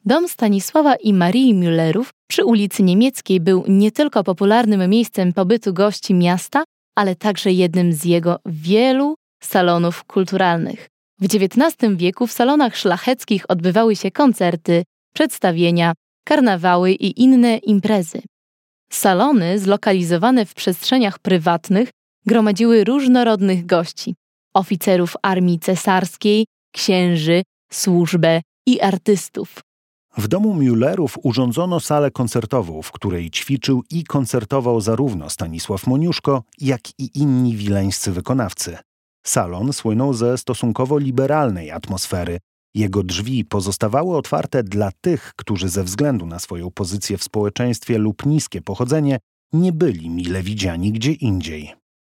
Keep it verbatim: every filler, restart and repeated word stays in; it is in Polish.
Dom Stanisława i Marii Müllerów przy ulicy Niemieckiej był nie tylko popularnym miejscem pobytu gości miasta, ale także jednym z jego wielu salonów kulturalnych. W dziewiętnastym wieku w salonach szlacheckich odbywały się koncerty, przedstawienia, karnawały i inne imprezy. Salony zlokalizowane w przestrzeniach prywatnych gromadziły różnorodnych gości, oficerów armii cesarskiej, księży, służbę i artystów. W domu Müllerów urządzono salę koncertową, w której ćwiczył i koncertował zarówno Stanisław Moniuszko, jak i inni wileńscy wykonawcy. Salon słynął ze stosunkowo liberalnej atmosfery. Jego drzwi pozostawały otwarte dla tych, którzy ze względu na swoją pozycję w społeczeństwie lub niskie pochodzenie nie byli mile widziani gdzie indziej.